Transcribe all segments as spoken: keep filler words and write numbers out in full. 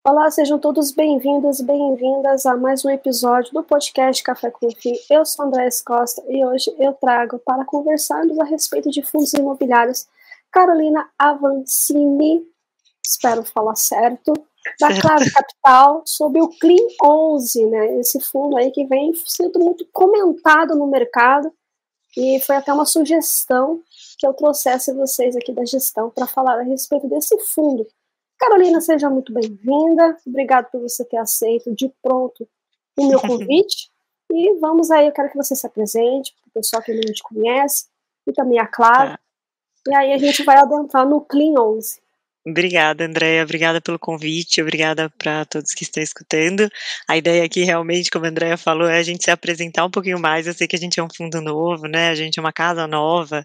Olá, sejam todos bem-vindos e bem-vindas a mais um episódio do podcast Café com Fi. Eu sou Andréa Costa e hoje eu trago para conversarmos a respeito de fundos imobiliários Carolina Avancini, espero falar certo, da Clave Capital, sobre o Clean onze, né? Esse fundo aí que vem sendo muito comentado no mercado e foi até uma sugestão que eu trouxesse vocês aqui da gestão para falar a respeito desse fundo. Carolina, seja muito bem-vinda. Obrigado por você ter aceito de pronto o meu convite. E vamos aí, eu quero que você se apresente para o pessoal que não te conhece e também a Clave. Tá. E aí a gente vai adentrar no Clean onze. Obrigada, Andréia, obrigada pelo convite, obrigada para todos que estão escutando. A ideia aqui realmente, como a Andréia falou, é a gente se apresentar um pouquinho mais. Eu sei que a gente é um fundo novo, né, a gente é uma casa nova,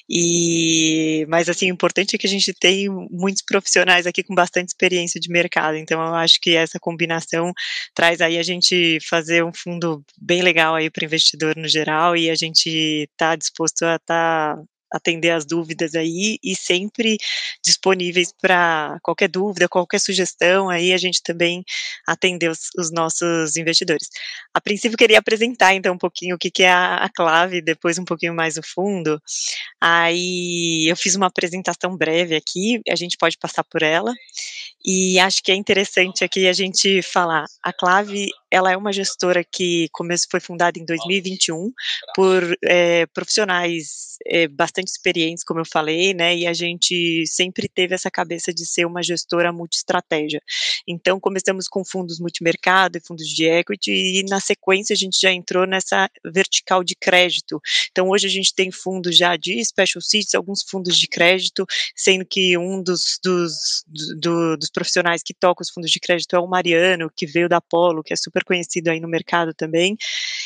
e mas assim, o importante é que a gente tem muitos profissionais aqui com bastante experiência de mercado, então eu acho que essa combinação traz aí a gente fazer um fundo bem legal aí para o investidor no geral, e a gente está disposto a estar... Tá atender as dúvidas aí e sempre disponíveis para qualquer dúvida, qualquer sugestão, aí a gente também atender os, os nossos investidores. A princípio, queria apresentar então um pouquinho o que, que é a, a Clave, depois um pouquinho mais o fundo. Aí eu fiz uma apresentação breve aqui, a gente pode passar por ela, e acho que é interessante aqui a gente falar, a Clave, ela é uma gestora que começou, foi fundada em dois mil e vinte e um por é, profissionais é, bastante experientes, como eu falei, né, e a gente sempre teve essa cabeça de ser uma gestora multi-estratégia. Então, começamos com fundos multimercado e fundos de equity, e na sequência a gente já entrou nessa vertical de crédito. Então, hoje a gente tem fundos já de special situations, alguns fundos de crédito, sendo que um dos, dos, do, dos profissionais que toca os fundos de crédito é o Mariano, que veio da Apollo, que é super conhecido aí no mercado também,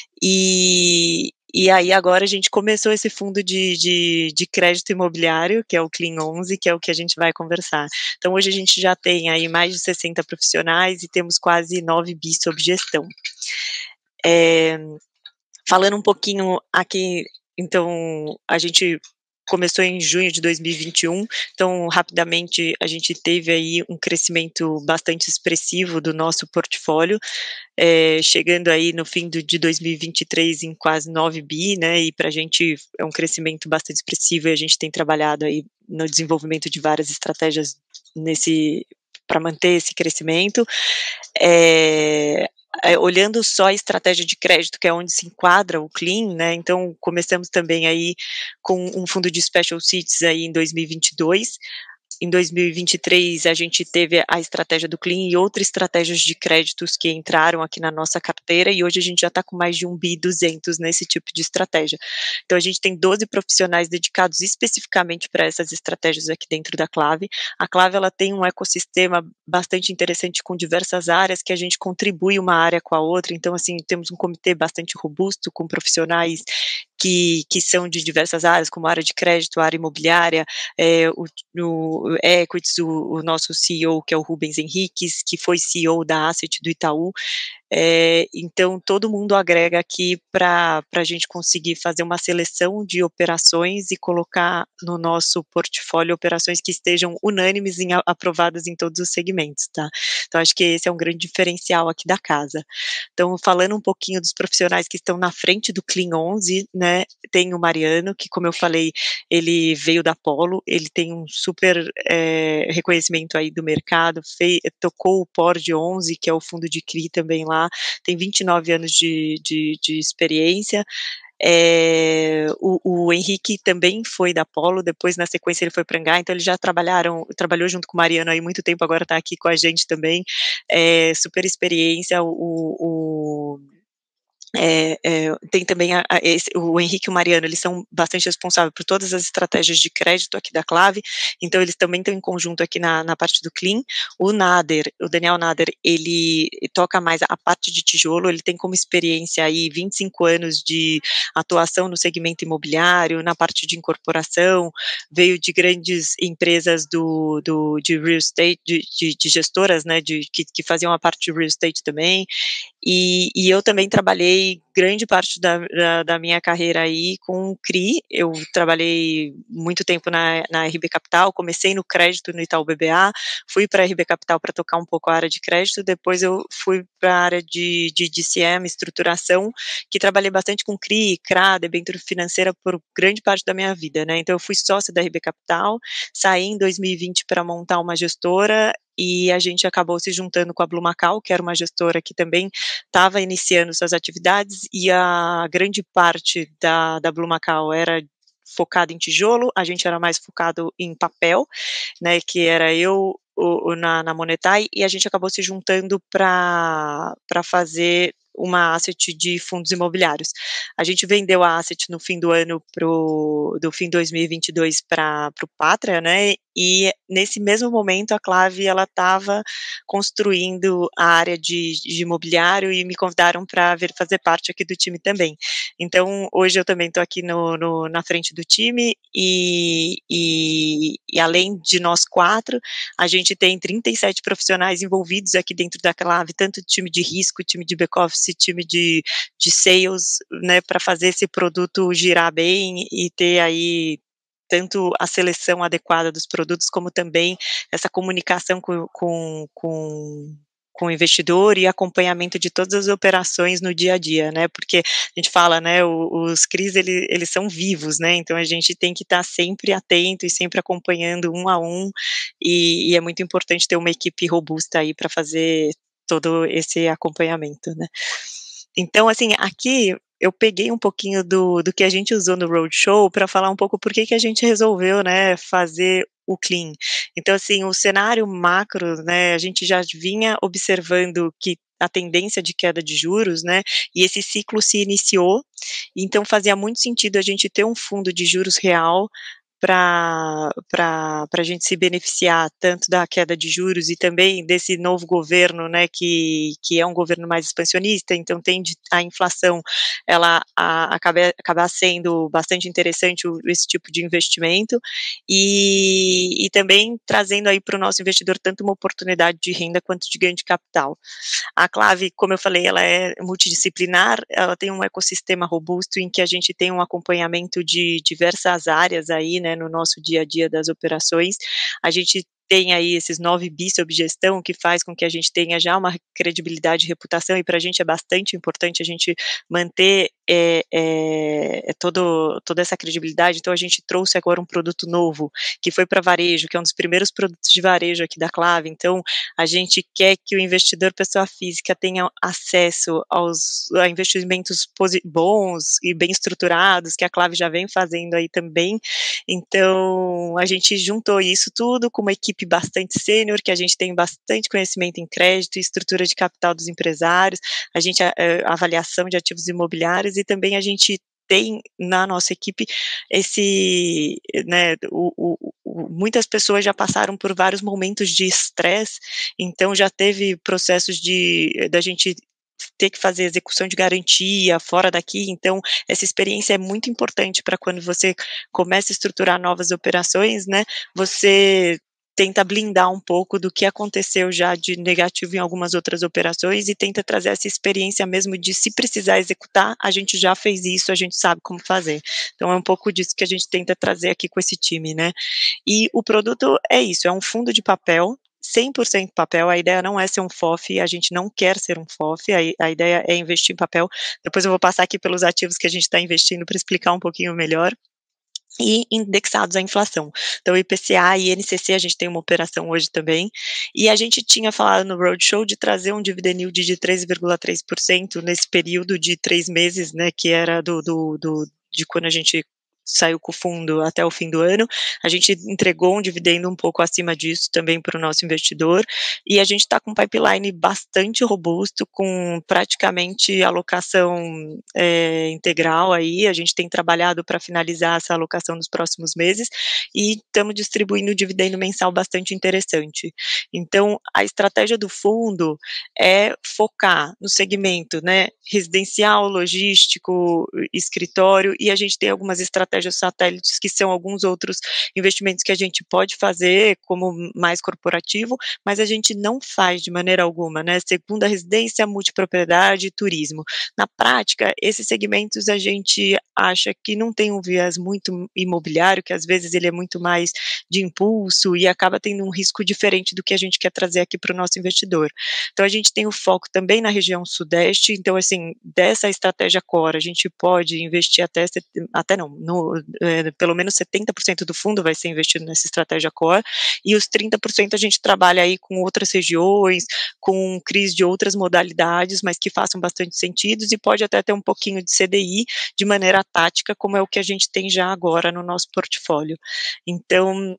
e, e aí agora a gente começou esse fundo de, de, de crédito imobiliário, que é o Clean onze, que é o que a gente vai conversar. Então hoje a gente já tem aí mais de sessenta profissionais e temos quase nove bi sob gestão. É, falando um pouquinho aqui, então a gente começou em junho de dois mil e vinte e um, então rapidamente a gente teve aí um crescimento bastante expressivo do nosso portfólio, é, chegando aí no fim do, de dois mil e vinte e três em quase nove bi, né, e para a gente é um crescimento bastante expressivo, e a gente tem trabalhado aí no desenvolvimento de várias estratégias nesse, para manter esse crescimento. É, olhando só a estratégia de crédito, que é onde se enquadra o Clean, né, então começamos também aí com um fundo de special situations aí em dois mil e vinte e dois, em dois mil e vinte e três a gente teve a estratégia do Clean e outras estratégias de créditos que entraram aqui na nossa carteira, e hoje a gente já está com mais de um bi e duzentos nesse tipo de estratégia. Então a gente tem doze profissionais dedicados especificamente para essas estratégias aqui dentro da Clave. A Clave, ela tem um ecossistema bastante interessante com diversas áreas que a gente contribui uma área com a outra, então assim, temos um comitê bastante robusto com profissionais que, que são de diversas áreas, como a área de crédito, a área imobiliária, é, o, o Equities, o, o nosso C E O, que é o Rubens Henriques, que foi C E O da Asset do Itaú. É, então todo mundo agrega aqui para a gente conseguir fazer uma seleção de operações e colocar no nosso portfólio operações que estejam unânimes e aprovadas em todos os segmentos, tá? Então acho que esse é um grande diferencial aqui da casa. Então, falando um pouquinho dos profissionais que estão na frente do Clean onze, né, tem o Mariano, que como eu falei, ele veio da Apollo, ele tem um super é, reconhecimento aí do mercado, fez, tocou o P O R de onze, que é o fundo de C R I também lá, tem vinte e nove anos de, de, de experiência. É, o, o Henrique também foi da Apollo, depois na sequência ele foi para Angar, então eles já trabalharam, trabalhou junto com o Mariano aí muito tempo, agora está aqui com a gente também, é, super experiência. o, o É, é, tem também a, a, esse, o Henrique e o Mariano, eles são bastante responsáveis por todas as estratégias de crédito aqui da Clave, então eles também estão em conjunto aqui na, na parte do Clean. O Nader, o Daniel Nader, ele toca mais a parte de tijolo, ele tem como experiência aí vinte e cinco anos de atuação no segmento imobiliário, na parte de incorporação, veio de grandes empresas do, do, de real estate, de, de, de gestoras, né, de, que, que faziam a parte de real estate também, E, e eu também trabalhei grande parte da, da, da minha carreira aí com C R I. Eu trabalhei muito tempo na, na R B Capital, comecei no crédito no Itaú B B A, fui para a R B Capital para tocar um pouco a área de crédito, depois eu fui para a área de, de D C M, estruturação, que trabalhei bastante com C R I, C R A, debênture financeira por grande parte da minha vida, né? Então eu fui sócia da R B Capital, saí em dois mil e vinte para montar uma gestora, e a gente acabou se juntando com a Blue Macau, que era uma gestora que também estava iniciando suas atividades, e a grande parte da, da Blue Macau era focada em tijolo, a gente era mais focado em papel, né, que era eu o, o, na, na Monetai, e a gente acabou se juntando para fazer uma asset de fundos imobiliários. A gente vendeu a asset no fim do ano, pro, do fim de dois mil e vinte e dois para o Pátria, né, e nesse mesmo momento a Clave ela estava construindo a área de, de imobiliário e me convidaram para vir fazer parte aqui do time também. Então hoje eu também estou aqui no, no, na frente do time e, e, e além de nós quatro, a gente tem trinta e sete profissionais envolvidos aqui dentro da Clave, tanto time de risco, time de back-office, time de, de sales, né, para fazer esse produto girar bem e ter aí tanto a seleção adequada dos produtos, como também essa comunicação com, com, com, com o investidor e acompanhamento de todas as operações no dia a dia, né, porque a gente fala, né, os C R Is, eles, eles são vivos, né, então a gente tem que estar sempre atento e sempre acompanhando um a um, e, e é muito importante ter uma equipe robusta aí para fazer todo esse acompanhamento, né. Então, assim, aqui eu peguei um pouquinho do, do que a gente usou no Roadshow para falar um pouco por que que a gente resolveu, né, fazer o Clean. Então, assim, o cenário macro, né, a gente já vinha observando que a tendência de queda de juros, né, e esse ciclo se iniciou, então fazia muito sentido a gente ter um fundo de juros real para a gente se beneficiar tanto da queda de juros e também desse novo governo, né, que, que é um governo mais expansionista, então tende a inflação, ela a, acaba, acabar sendo bastante interessante o, esse tipo de investimento, e, e também trazendo aí para o nosso investidor tanto uma oportunidade de renda quanto de ganho de capital. A Clave, como eu falei, ela é multidisciplinar, ela tem um ecossistema robusto em que a gente tem um acompanhamento de diversas áreas aí, né, no nosso dia a dia das operações. A gente tem aí esses nove bi sob gestão, que faz com que a gente tenha já uma credibilidade e reputação, e para a gente é bastante importante a gente manter é, é, todo, toda essa credibilidade. Então a gente trouxe agora um produto novo, que foi para varejo, que é um dos primeiros produtos de varejo aqui da Clave. Então a gente quer que o investidor pessoa física tenha acesso aos a investimentos bons e bem estruturados, que a Clave já vem fazendo aí também. Então a gente juntou isso tudo com uma equipe bastante sênior, que a gente tem bastante conhecimento em crédito e estrutura de capital dos empresários, a gente a, a avaliação de ativos imobiliários, e também a gente tem na nossa equipe esse, né, o, o, o, muitas pessoas já passaram por vários momentos de estresse, então já teve processos de, da gente ter que fazer execução de garantia fora daqui, então essa experiência é muito importante para quando você começa a estruturar novas operações, né, você tenta blindar um pouco do que aconteceu já de negativo em algumas outras operações e tenta trazer essa experiência mesmo de, se precisar executar, a gente já fez isso, a gente sabe como fazer. Então é um pouco disso que a gente tenta trazer aqui com esse time, né. E o produto é isso, é um fundo de papel, cem por cento papel, a ideia não é ser um F O F, a gente não quer ser um F O F, a, a ideia é investir em papel. Depois eu vou passar aqui pelos ativos que a gente está investindo para explicar um pouquinho melhor. E indexados à inflação. Então, I P C A e I N C C, a gente tem uma operação hoje também, e a gente tinha falado no Roadshow de trazer um dividend yield de três vírgula três por cento nesse período de três meses, né, que era do, do, do, de quando a gente saiu com o fundo até o fim do ano. A gente entregou um dividendo um pouco acima disso também para o nosso investidor, e a gente está com um pipeline bastante robusto, com praticamente alocação é, integral aí. A gente tem trabalhado para finalizar essa alocação nos próximos meses, e estamos distribuindo um dividendo mensal bastante interessante. Então, a estratégia do fundo é focar no segmento, né, residencial, logístico, escritório, e a gente tem algumas estratégias estratégias satélites, que são alguns outros investimentos que a gente pode fazer como mais corporativo, mas a gente não faz de maneira alguma, né, segunda residência, multipropriedade, turismo. Na prática, esses segmentos a gente acha que não tem um viés muito imobiliário, que às vezes ele é muito mais de impulso e acaba tendo um risco diferente do que a gente quer trazer aqui para o nosso investidor. Então a gente tem o foco também na região sudeste, então assim, dessa estratégia core, a gente pode investir até, até não, no, é, pelo menos setenta por cento do fundo vai ser investido nessa estratégia core, e os trinta por cento a gente trabalha aí com outras regiões, com C R Is de outras modalidades, mas que façam bastante sentido, e pode até ter um pouquinho de C D I de maneira tática, como é o que a gente tem já agora no nosso portfólio. Então,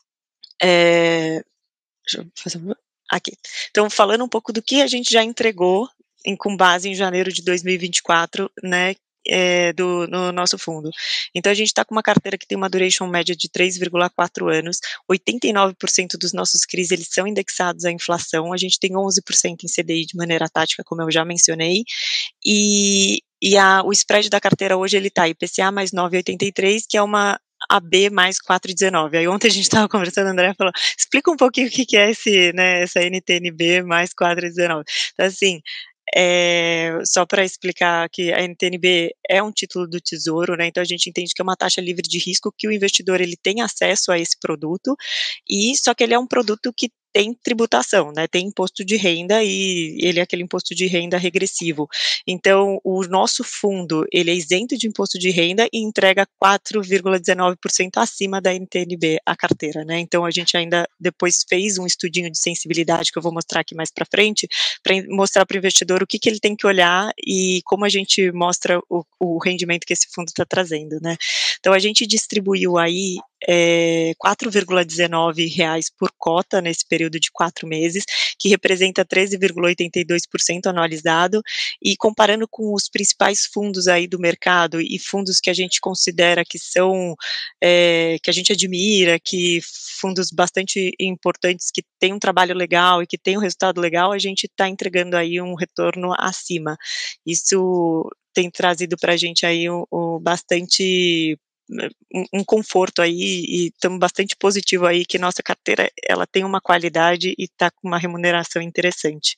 é, deixa eu fazer aqui. Então, falando um pouco do que a gente já entregou em, com base em janeiro de dois mil e vinte e quatro, né, é, do, no nosso fundo. Então, a gente está com uma carteira que tem uma duration média de três vírgula quatro anos, oitenta e nove por cento dos nossos C R Is, eles são indexados à inflação, a gente tem onze por cento em C D I de maneira tática, como eu já mencionei, e, e a, o spread da carteira hoje, ele está I P C A mais nove vírgula oitenta e três, que é uma A B mais quatro vírgula dezenove. Aí ontem a gente estava conversando, a Andrea falou, explica um pouquinho o que, que é esse, né, essa N T N B mais quatro vírgula dezenove. Então, assim, é, só para explicar que a N T N B é um título do Tesouro, né, então a gente entende que é uma taxa livre de risco, que o investidor ele tem acesso a esse produto, e só que ele é um produto que tem tributação, né, tem imposto de renda e ele é aquele imposto de renda regressivo. Então, o nosso fundo, ele é isento de imposto de renda e entrega quatro vírgula dezenove por cento acima da N T N B a carteira, né, então a gente ainda depois fez um estudinho de sensibilidade que eu vou mostrar aqui mais para frente, para mostrar para o investidor o que, que ele tem que olhar e como a gente mostra o, o rendimento que esse fundo está trazendo, né. Então, a gente distribuiu aí é, quatro vírgula dezenove reais por cota nesse período de quatro meses, que representa treze vírgula oitenta e dois por cento anualizado, e comparando com os principais fundos aí do mercado e fundos que a gente considera que são, é, que a gente admira, que fundos bastante importantes, que têm um trabalho legal e que têm um resultado legal, a gente está entregando aí um retorno acima. Isso tem trazido para a gente aí um, um bastante um, um conforto aí, e estamos bastante positivo aí que nossa carteira ela tem uma qualidade e está com uma remuneração interessante.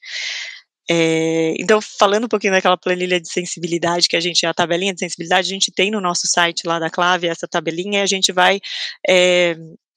É, então, falando um pouquinho daquela planilha de sensibilidade que a gente, a tabelinha de sensibilidade, a gente tem no nosso site lá da Clave essa tabelinha, e a gente vai é,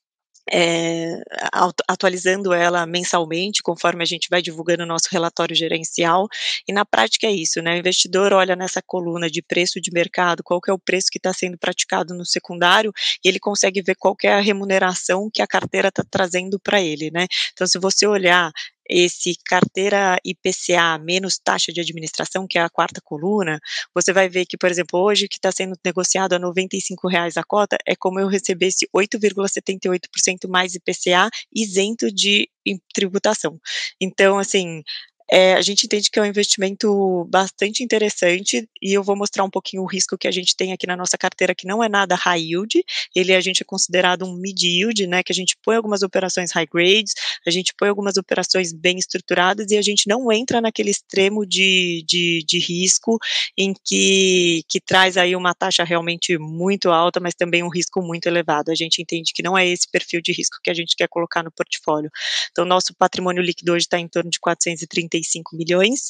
É, atualizando ela mensalmente, conforme a gente vai divulgando o nosso relatório gerencial, e na prática é isso, né, o investidor olha nessa coluna de preço de mercado, qual que é o preço que está sendo praticado no secundário, e ele consegue ver qual que é a remuneração que a carteira está trazendo para ele, né, então se você olhar esse carteira I P C A menos taxa de administração, que é a quarta coluna, você vai ver que, por exemplo, hoje que está sendo negociado a noventa e cinco reais a cota, é como eu recebesse oito vírgula setenta e oito por cento mais I P C A isento de tributação. Então, assim, é, a gente entende que é um investimento bastante interessante, e eu vou mostrar um pouquinho o risco que a gente tem aqui na nossa carteira, que não é nada high yield, ele a gente é considerado um mid yield, né, que a gente põe algumas operações high grades, a gente põe algumas operações bem estruturadas, e a gente não entra naquele extremo de, de, de risco, em que, que traz aí uma taxa realmente muito alta, mas também um risco muito elevado. A gente entende que não é esse perfil de risco que a gente quer colocar no portfólio. Então, nosso patrimônio líquido hoje está em torno de quatrocentos e trinta e cinco milhões,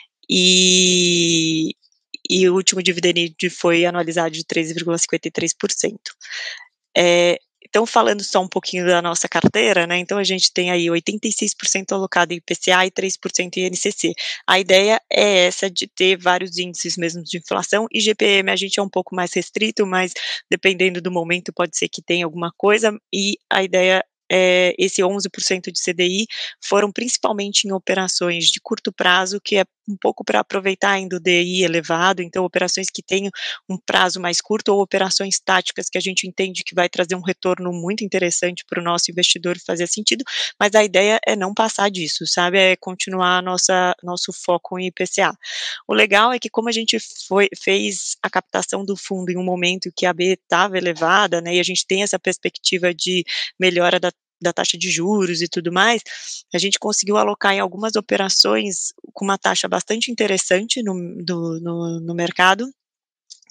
e, e o último dividendo foi anualizado de treze vírgula cinquenta e três por cento. É, então, falando só um pouquinho da nossa carteira, né, então a gente tem aí oitenta e seis por cento alocado em I P C A e três por cento em I N C C. A ideia é essa de ter vários índices mesmo de inflação, e G P M a gente é um pouco mais restrito, mas dependendo do momento pode ser que tenha alguma coisa, e a ideia é, esse onze por cento de C D I foram principalmente em operações de curto prazo, que é um pouco para aproveitar ainda o D I elevado, então operações que tenham um prazo mais curto, ou operações táticas que a gente entende que vai trazer um retorno muito interessante para o nosso investidor fazer sentido, mas a ideia é não passar disso, sabe, é continuar nossa, nosso foco em I P C A. O legal é que como a gente foi, fez a captação do fundo em um momento que a B estava elevada, né, e a gente tem essa perspectiva de melhora da da taxa de juros e tudo mais, a gente conseguiu alocar em algumas operações com uma taxa bastante interessante no, do, no, no mercado,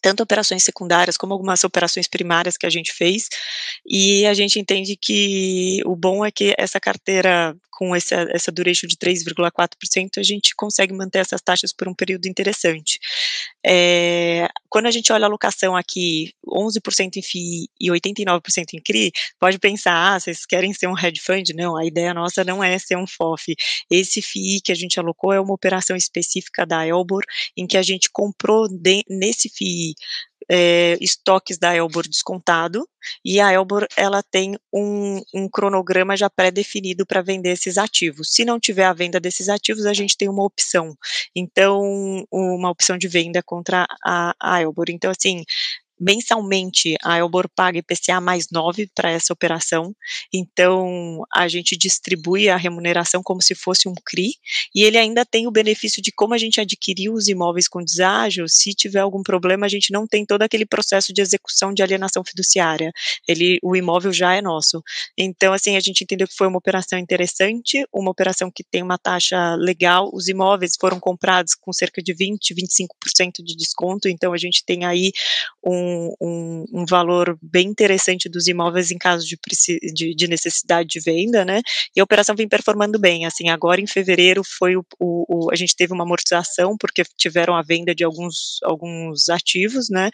tanto operações secundárias como algumas operações primárias que a gente fez, e a gente entende que o bom é que essa carteira com essa, essa duration de três vírgula quatro por cento, a gente consegue manter essas taxas por um período interessante. É, quando a gente olha a alocação aqui, onze por cento em F I I e oitenta e nove por cento em C R I, pode pensar, ah, vocês querem ser um hedge fund? Não, a ideia nossa não é ser um F O F. Esse F I I que a gente alocou é uma operação específica da Elbor, em que a gente comprou de, nesse F I I É, estoques da Elbor descontado, e a Elbor ela tem um, um cronograma já pré-definido para vender esses ativos. Se não tiver a venda desses ativos, a gente tem uma opção, então, uma opção de venda contra a, a Elbor. Então, assim, mensalmente a Elbor paga I P C A mais nove para essa operação, então a gente distribui a remuneração como se fosse um C R I, e ele ainda tem o benefício de como a gente adquiriu os imóveis com deságio, se tiver algum problema a gente não tem todo aquele processo de execução de alienação fiduciária, ele, o imóvel já é nosso. Então assim, a gente entendeu que foi uma operação interessante, uma operação que tem uma taxa legal, os imóveis foram comprados com cerca de vinte, vinte e cinco por cento de desconto, então a gente tem aí um Um, um valor bem interessante dos imóveis em caso de, de, de necessidade de venda, né, e a operação vem performando bem, assim, agora em fevereiro foi o, o, o a gente teve uma amortização, porque tiveram a venda de alguns, alguns ativos, né,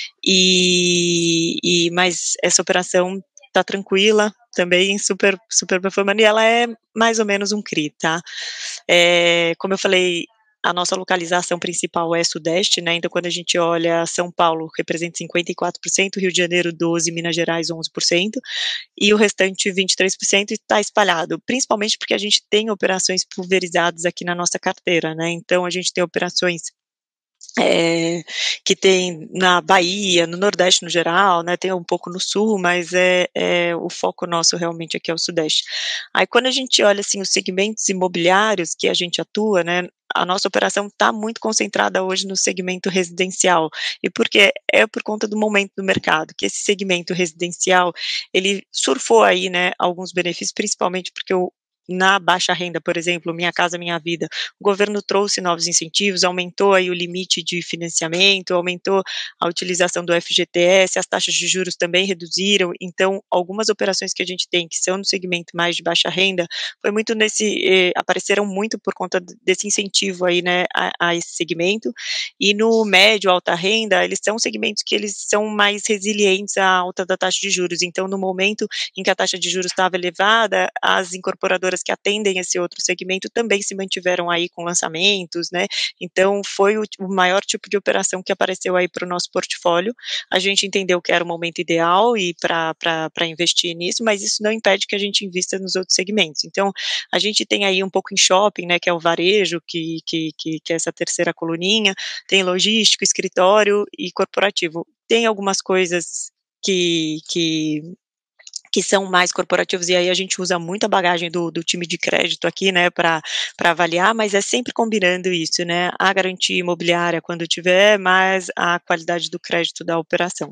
e, e mas essa operação tá tranquila, também super, super performando, e ela é mais ou menos um C R I, tá, é, como eu falei, a nossa localização principal é Sudeste, né, então quando a gente olha São Paulo representa cinquenta e quatro por cento, Rio de Janeiro doze por cento, Minas Gerais onze por cento, e o restante vinte e três por cento está espalhado, principalmente porque a gente tem operações pulverizadas aqui na nossa carteira, né, então a gente tem operações É, que tem na Bahia, no Nordeste no geral, né, tem um pouco no Sul, mas é, é o foco nosso realmente aqui é o Sudeste. Aí quando a gente olha assim os segmentos imobiliários que a gente atua, né, a nossa operação está muito concentrada hoje no segmento residencial, e porque é por conta do momento do mercado, que esse segmento residencial, ele surfou aí, né, alguns benefícios, principalmente porque o na baixa renda, por exemplo, Minha Casa Minha Vida, o governo trouxe novos incentivos, aumentou aí o limite de financiamento, aumentou a utilização do F G T S, as taxas de juros também reduziram, então algumas operações que a gente tem, que são no segmento mais de baixa renda, foi muito nesse, eh, apareceram muito por conta desse incentivo aí, né, a, a esse segmento, e no médio, alta renda, eles são segmentos que eles são mais resilientes à alta da taxa de juros, então no momento em que a taxa de juros estava elevada, as incorporadoras que atendem esse outro segmento também se mantiveram aí com lançamentos, né, então foi o, o maior tipo de operação que apareceu aí para o nosso portfólio, a gente entendeu que era o momento ideal e para investir nisso, mas isso não impede que a gente invista nos outros segmentos, então a gente tem aí um pouco em shopping, né, que é o varejo, que, que, que, que é essa terceira coluninha, tem logístico, escritório e corporativo, tem algumas coisas que, que que são mais corporativos, e aí a gente usa muito a bagagem do, do time de crédito aqui, né, para avaliar, mas é sempre combinando isso, né, a garantia imobiliária quando tiver, mais a qualidade do crédito da operação.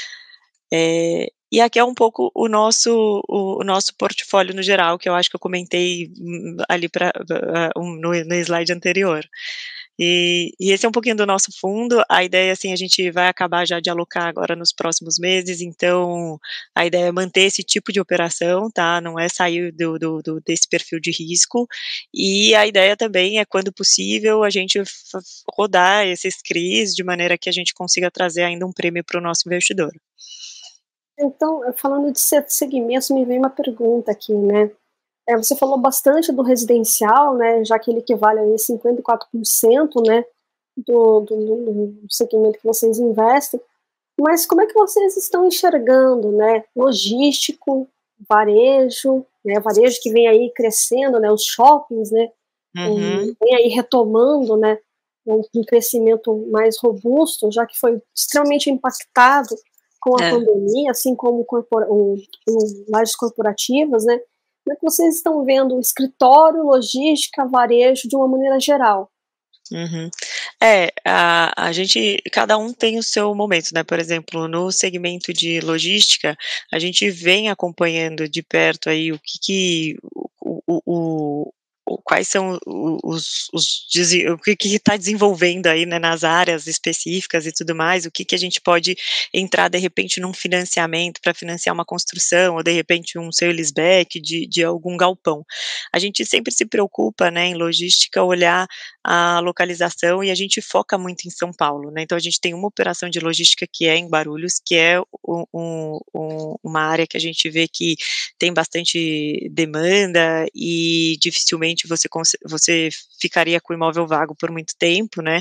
É, e aqui é um pouco o nosso, o, o nosso portfólio no geral, que eu acho que eu comentei ali pra, uh, um, no, no slide anterior. E, e esse é um pouquinho do nosso fundo, a ideia, assim, a gente vai acabar já de alocar agora nos próximos meses, então a ideia é manter esse tipo de operação, tá, não é sair do, do, do, desse perfil de risco, e a ideia também é, quando possível, a gente rodar esses C R Is de maneira que a gente consiga trazer ainda um prêmio para o nosso investidor. Então, falando de segmentos, me veio uma pergunta aqui, né, É, você falou bastante do residencial, né, já que ele equivale a cinquenta e quatro por cento, né, do, do, do segmento que vocês investem, mas como é que vocês estão enxergando, né, logístico, varejo, né, varejo que vem aí crescendo, né, os shoppings, né, Uhum. vem aí retomando, né, um, um crescimento mais robusto, já que foi extremamente impactado com a é. pandemia, assim como corpora, o, o, lajes corporativas, né. Como é que vocês estão vendo o escritório, logística, varejo de uma maneira geral? Uhum. É, a, a gente, cada um tem o seu momento, né, por exemplo, no segmento de logística, a gente vem acompanhando de perto aí o que que, o, o, o quais são os, os, o que está desenvolvendo aí, né, nas áreas específicas e tudo mais, o que, que a gente pode entrar de repente num financiamento para financiar uma construção, ou de repente um sale-leaseback de, de algum galpão. A gente sempre se preocupa, né, em logística, olhar a localização, e a gente foca muito em São Paulo, né, então a gente tem uma operação de logística que é em Guarulhos, que é um, um, uma área que a gente vê que tem bastante demanda e dificilmente você, você ficaria com o imóvel vago por muito tempo, né,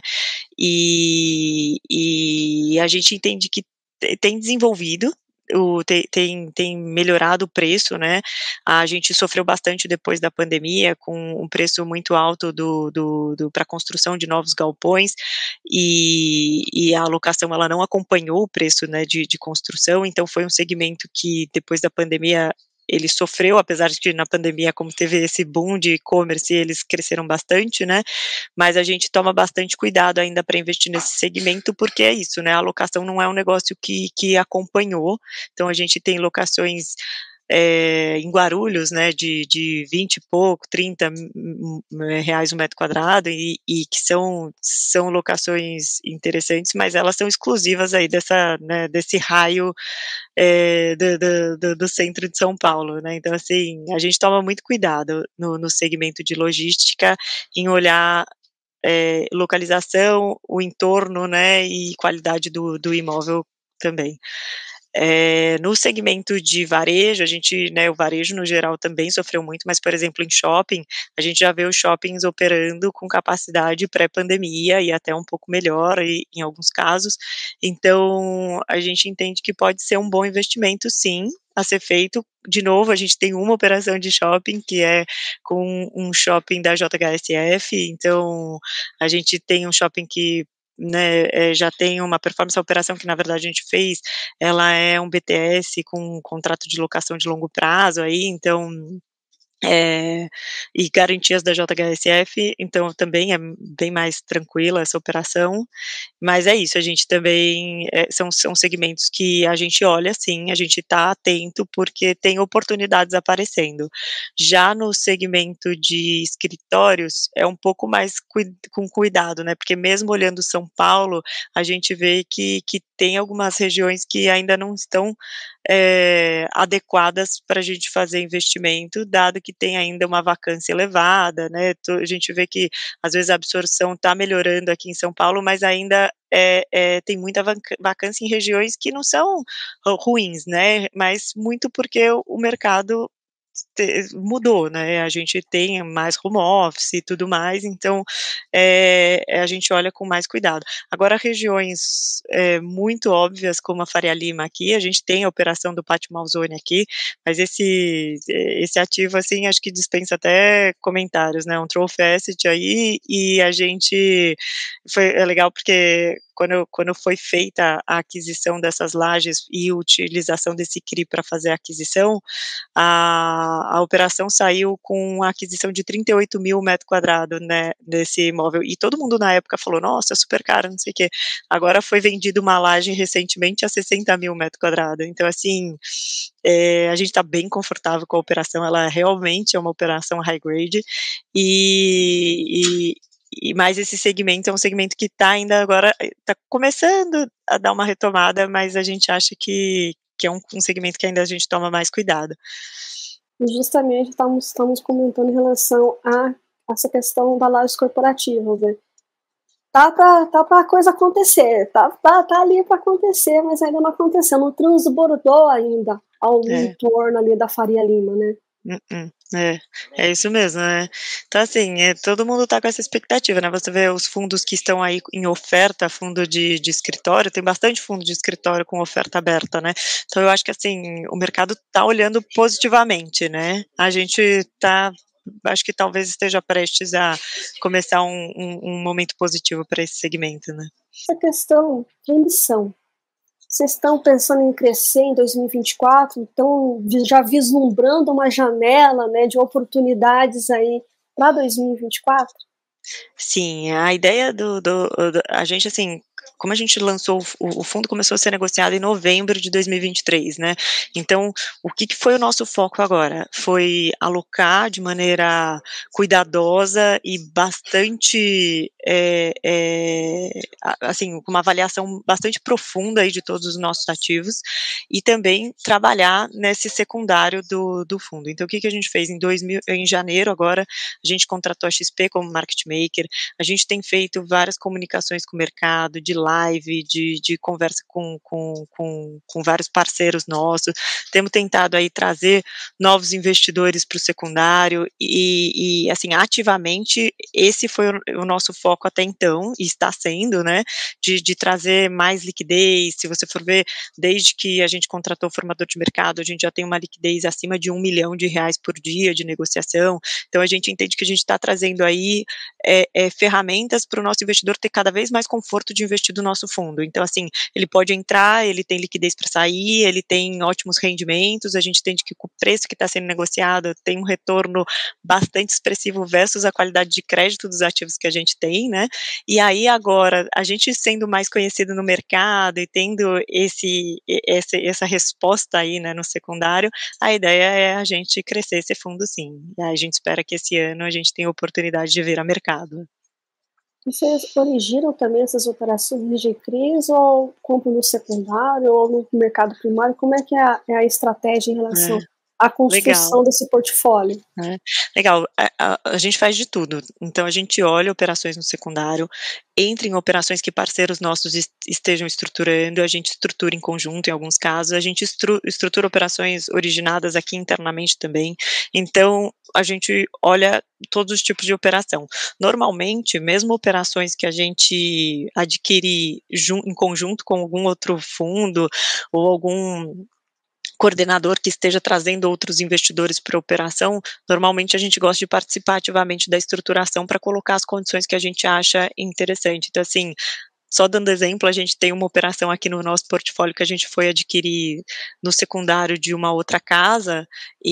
e, e a gente entende que tem desenvolvido, o, tem, tem, tem melhorado o preço, né, a gente sofreu bastante depois da pandemia, com um preço muito alto do, do, do, para a construção de novos galpões, e, e a alocação ela não acompanhou o preço, né, de, de construção, então foi um segmento que depois da pandemia ele sofreu, apesar de que na pandemia, como teve esse boom de e-commerce, eles cresceram bastante, né, mas a gente toma bastante cuidado ainda para investir nesse segmento, porque é isso, né, a locação não é um negócio que, que acompanhou, então a gente tem locações é, em Guarulhos, né, de, de vinte e pouco, trinta reais o metro quadrado, e, e que são, são locações interessantes, mas elas são exclusivas aí dessa, né, desse raio é, do, do, do centro de São Paulo, né, então assim, a gente toma muito cuidado no, no segmento de logística, em olhar é, localização, o entorno, né, e qualidade do, do imóvel também. É, no segmento de varejo, a gente, né, o varejo no geral também sofreu muito, mas, por exemplo, em shopping, a gente já vê os shoppings operando com capacidade pré-pandemia e até um pouco melhor e, em alguns casos, então a gente entende que pode ser um bom investimento, sim, a ser feito. De novo, a gente tem uma operação de shopping, que é com um shopping da J H S F, então a gente tem um shopping que, né, é, já tem uma performance, a operação que na verdade a gente fez, ela é um B T S com um contrato de locação de longo prazo aí, então, é, e garantias da J H S F, então também é bem mais tranquila essa operação, mas é isso, a gente também, é, são, são segmentos que a gente olha sim, a gente está atento, porque tem oportunidades aparecendo. Já no segmento de escritórios, é um pouco mais cu- com cuidado, né, porque mesmo olhando São Paulo, a gente vê que, que tem algumas regiões que ainda não estão é, adequadas para a gente fazer investimento, dado que tem ainda uma vacância elevada, né, a gente vê que às vezes a absorção está melhorando aqui em São Paulo, mas ainda é, é, tem muita vacância em regiões que não são ruins, né, mas muito porque o, o mercado te, mudou, né, a gente tem mais home office e tudo mais, então é, a gente olha com mais cuidado. Agora, regiões é, muito óbvias, como a Faria Lima aqui, a gente tem a operação do Pátio Malzone aqui, mas esse, esse ativo, assim, acho que dispensa até comentários, né, um trophy asset aí, e a gente, foi, é legal porque quando, quando foi feita a aquisição dessas lajes e utilização desse C R I para fazer a aquisição, a, a operação saiu com a aquisição de trinta e oito mil metros quadrados, né, desse imóvel, e todo mundo na época falou, nossa, super caro, não sei o quê. Agora foi vendida uma laje recentemente a sessenta mil metros quadrados, então assim, é, a gente está bem confortável com a operação, ela realmente é uma operação high grade, e, e E mais esse segmento é um segmento que está ainda agora, está começando a dar uma retomada, mas a gente acha que, que é um, um segmento que ainda a gente toma mais cuidado. Justamente estamos, estamos comentando em relação a essa questão da laje corporativa, né? Tá para tá a coisa acontecer, tá, tá, tá ali para acontecer, mas ainda não aconteceu, não transbordou ainda ao é. entorno ali da Faria Lima, né? Uh-uh. É, é isso mesmo, né? Então, assim, é, todo mundo tá com essa expectativa, né? Você vê os fundos que estão aí em oferta, fundo de, de escritório, tem bastante fundo de escritório com oferta aberta, né? Então, eu acho que, assim, o mercado tá olhando positivamente, né? A gente tá, acho que talvez esteja prestes a começar um, um, um momento positivo para esse segmento, né? Essa questão de emissão. Vocês estão pensando em crescer em dois mil e vinte e quatro, então já vislumbrando uma janela, né, de oportunidades aí para dois mil e vinte e quatro? Sim, a ideia do, do, do a gente, assim, como a gente lançou, o, o fundo começou a ser negociado em novembro de dois mil e vinte e três, né? Então, o que, que foi o nosso foco agora? Foi alocar de maneira cuidadosa e bastante, é, é, assim, com uma avaliação bastante profunda aí de todos os nossos ativos e também trabalhar nesse secundário do, do fundo. Então, o que, que a gente fez em, dois mil, em janeiro agora? A gente contratou a X P como market maker, a gente tem feito várias comunicações com o mercado, de live, de, de conversa com, com, com, com vários parceiros nossos, temos tentado aí trazer novos investidores para o secundário e, e, assim, ativamente, esse foi o, o nosso foco até então, e está sendo, né, de, de trazer mais liquidez. Se você for ver, desde que a gente contratou o formador de mercado, a gente já tem uma liquidez acima de um milhão de reais por dia de negociação, então a gente entende que a gente está trazendo aí é, é, ferramentas para o nosso investidor ter cada vez mais conforto de investir no nosso fundo. Então, assim, ele pode entrar, ele tem liquidez para sair, ele tem ótimos rendimentos, a gente entende que o preço que está sendo negociado tem um retorno bastante expressivo versus a qualidade de crédito dos ativos que a gente tem, né? E aí agora, a gente sendo mais conhecido no mercado e tendo esse, esse, essa resposta aí, né, no secundário, a ideia é a gente crescer esse fundo sim. E aí a gente espera que esse ano a gente tenha a oportunidade de vir a mercado. Vocês originam também essas operações de crise ou compram no secundário ou no mercado primário? Como é que é a, é a estratégia em relação É, à construção legal. desse portfólio? É, legal, a, a, a gente faz de tudo, então a gente olha operações no secundário, entra em operações que parceiros nossos est estejam estruturando, a gente estrutura em conjunto em alguns casos, a gente estru estrutura operações originadas aqui internamente também, então a gente olha todos os tipos de operação. Normalmente, mesmo operações que a gente adquire em conjunto com algum outro fundo ou algum coordenador que esteja trazendo outros investidores para a operação, normalmente a gente gosta de participar ativamente da estruturação para colocar as condições que a gente acha interessante. Então, assim, só dando exemplo, a gente tem uma operação aqui no nosso portfólio que a gente foi adquirir no secundário de uma outra casa,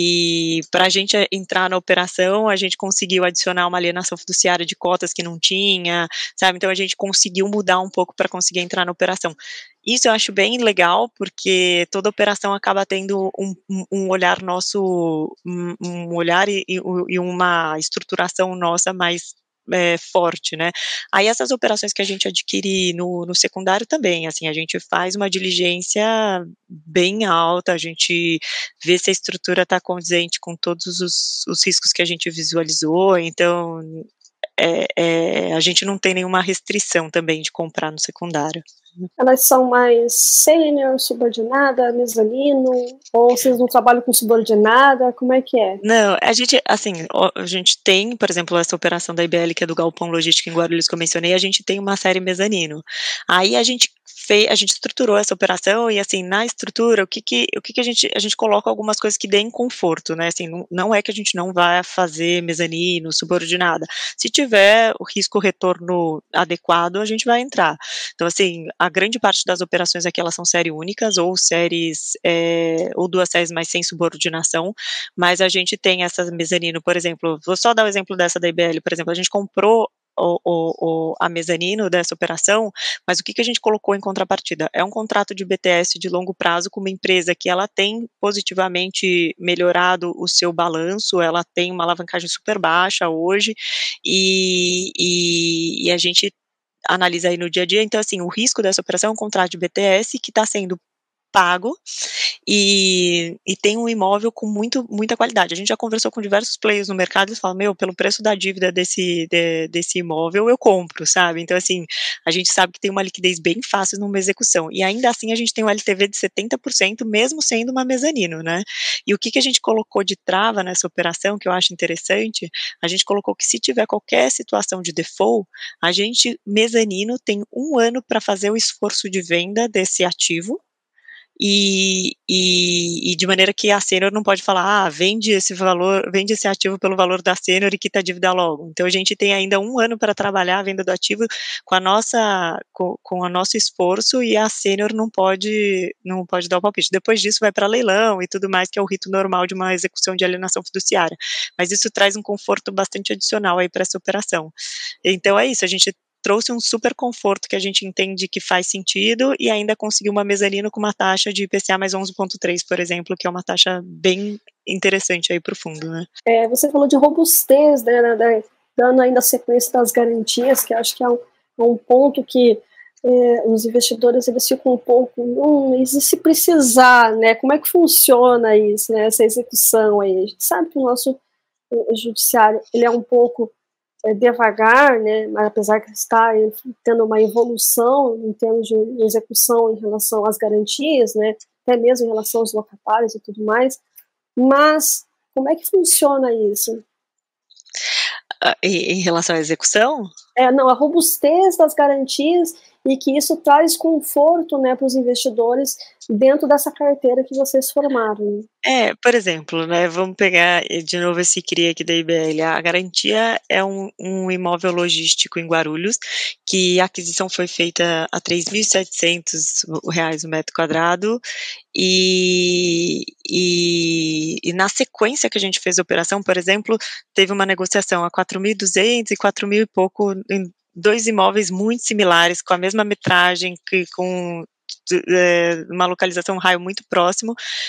e para a gente entrar na operação, a gente conseguiu adicionar uma alienação fiduciária de cotas que não tinha, sabe? Então a gente conseguiu mudar um pouco para conseguir entrar na operação. Isso eu acho bem legal, porque toda operação acaba tendo um, um, um olhar nosso, um, um olhar e, e uma estruturação nossa mais É, forte, né? Aí essas operações que a gente adquire no, no secundário também, assim, a gente faz uma diligência bem alta, a gente vê se a estrutura está condizente com todos os, os riscos que a gente visualizou, então é, é, a gente não tem nenhuma restrição também de comprar no secundário. Elas são mais sênior, subordinada, mezanino, ou vocês não trabalham com subordinada, como é que é? Não, a gente, assim, a gente tem, por exemplo, essa operação da I B L, que é do Galpão Logística em Guarulhos, que eu mencionei, a gente tem uma série mezanino. Aí a gente fez, a gente estruturou essa operação e, assim, na estrutura, o que que, o que que a gente, a gente coloca algumas coisas que deem conforto, né, assim, não, não é que a gente não vai fazer mezanino, subordinada. Se tiver o risco-retorno adequado, a gente vai entrar. Então, assim, a grande parte das operações aqui, elas são série únicas, ou séries, é, ou duas séries, mas sem subordinação, mas a gente tem essa mezanino, por exemplo, vou só dar o exemplo dessa da I B L, por exemplo, a gente comprou O, o, o, a mezanino dessa operação, mas o que, que a gente colocou em contrapartida? É um contrato de B T S de longo prazo com uma empresa que ela tem positivamente melhorado o seu balanço, ela tem uma alavancagem super baixa hoje, e, e, e a gente analisa aí no dia a dia, então assim, o risco dessa operação é um contrato de B T S que está sendo pago, e, e tem um imóvel com muito, muita qualidade. A gente já conversou com diversos players no mercado e eles falam, meu, pelo preço da dívida desse, de, desse imóvel, eu compro, sabe? Então, assim, a gente sabe que tem uma liquidez bem fácil numa execução, e ainda assim a gente tem um L T V de setenta por cento, mesmo sendo uma mezanino, né? E o que, que a gente colocou de trava nessa operação, que eu acho interessante, a gente colocou que se tiver qualquer situação de default, a gente, mezanino, tem um ano para fazer o esforço de venda desse ativo, E, e, e de maneira que a sênior não pode falar, ah, vende esse valor, vende esse ativo pelo valor da sênior e quita a dívida logo. Então a gente tem ainda um ano para trabalhar a venda do ativo com a nossa, com, com o nosso esforço, e a sênior não pode, não pode dar o palpite. Depois disso vai para leilão e tudo mais, que é o rito normal de uma execução de alienação fiduciária. Mas isso traz um conforto bastante adicional aí para essa operação. Então é isso, a gente trouxe um super conforto que a gente entende que faz sentido e ainda conseguiu uma mezanino com uma taxa de I P C A mais onze vírgula três, por exemplo, que é uma taxa bem interessante aí para o fundo, né? É, você falou de robustez, né, né, dando ainda a sequência das garantias, que acho que é um, é um ponto que é, os investidores eles ficam um pouco, hum, e se precisar, né, como é que funciona isso, né, essa execução aí? A gente sabe que o nosso o judiciário ele é um pouco é, devagar, né, mas apesar que está tendo uma evolução em termos de execução em relação às garantias, né, até mesmo em relação aos locatários e tudo mais, mas como é que funciona isso? Uh, em, em relação à execução? É, não, a robustez das garantias e que isso traz conforto, né, para os investidores dentro dessa carteira que vocês formaram. É, por exemplo, né, vamos pegar de novo esse C R I aqui da I B L, a garantia é um, um imóvel logístico em Guarulhos, que a aquisição foi feita a três mil e setecentos reais o metro quadrado, e, e, e na sequência que a gente fez a operação, por exemplo, teve uma negociação a quatro mil e duzentos e quatro mil e pouco em dois imóveis muito similares, com a mesma metragem, que, com é, uma localização, um raio muito próximo,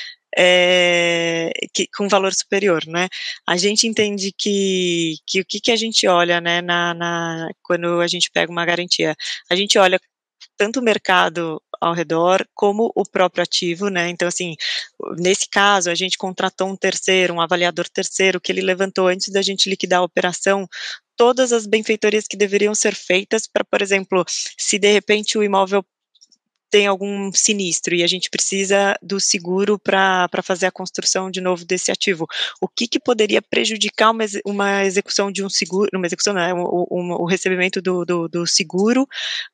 é, que, com valor superior, né? A gente entende que, que o que, que a gente olha, né, na, na, quando a gente pega uma garantia, a gente olha tanto o mercado ao redor, como o próprio ativo, né, então assim, nesse caso, a gente contratou um terceiro, um avaliador terceiro, que ele levantou antes da gente liquidar a operação, todas as benfeitorias que deveriam ser feitas para, por exemplo, se de repente o imóvel tem algum sinistro e a gente precisa do seguro para fazer a construção de novo desse ativo. O que, que poderia prejudicar uma, uma execução de um seguro, uma execução, não, é, o, o, o recebimento do, do, do seguro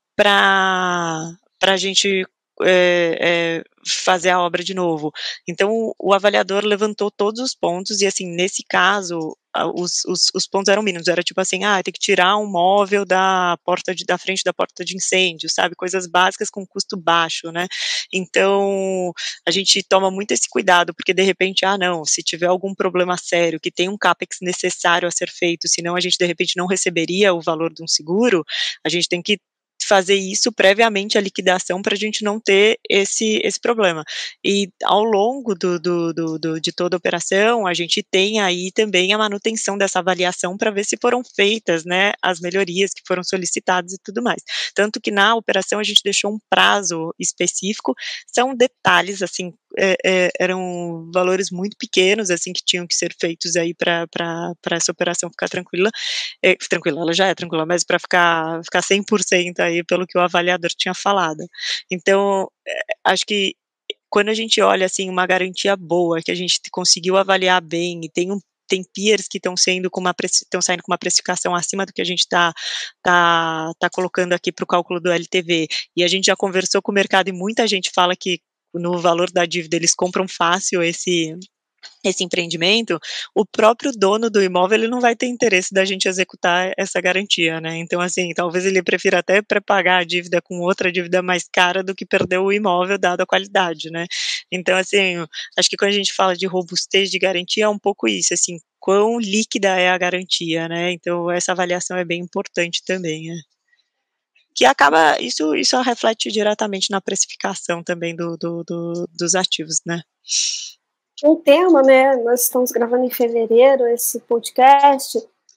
para a gente é, é, fazer a obra de novo. Então, o avaliador levantou todos os pontos e, assim, nesse caso, os, os, os pontos eram mínimos, era tipo assim, ah, tem que tirar um móvel da porta de, da frente da porta de incêndio, sabe, coisas básicas com custo baixo, né, então, a gente toma muito esse cuidado, porque de repente, ah, não, se tiver algum problema sério, que tem um capex necessário a ser feito, senão a gente de repente não receberia o valor de um seguro, a gente tem que fazer isso previamente à liquidação para a gente não ter esse, esse problema. E ao longo do, do, do, do, de toda a operação, a gente tem aí também a manutenção dessa avaliação para ver se foram feitas, né, as melhorias que foram solicitadas e tudo mais. Tanto que na operação a gente deixou um prazo específico, são detalhes, assim, é, é, eram valores muito pequenos, assim, que tinham que ser feitos aí para essa operação ficar tranquila, é, tranquila, ela já é tranquila, mas para ficar, ficar cem por cento aí pelo que o avaliador tinha falado. Então, é, acho que quando a gente olha, assim, uma garantia boa, que a gente conseguiu avaliar bem, e tem um tem peers que estão sendo com uma estão saindo com uma precificação acima do que a gente está tá, tá colocando aqui para o cálculo do L T V, e a gente já conversou com o mercado e muita gente fala que no valor da dívida eles compram fácil esse esse empreendimento, o próprio dono do imóvel ele não vai ter interesse da gente executar essa garantia, né, então assim, talvez ele prefira até pré-pagar a dívida com outra dívida mais cara do que perder o imóvel dado a qualidade, né, então assim, acho que quando a gente fala de robustez de garantia é um pouco isso, assim, quão líquida é a garantia, né, então essa avaliação é bem importante também, né. Que acaba, isso, isso reflete diretamente na precificação também do, do, do, dos ativos, né. Um tema, né, nós estamos gravando em fevereiro esse podcast,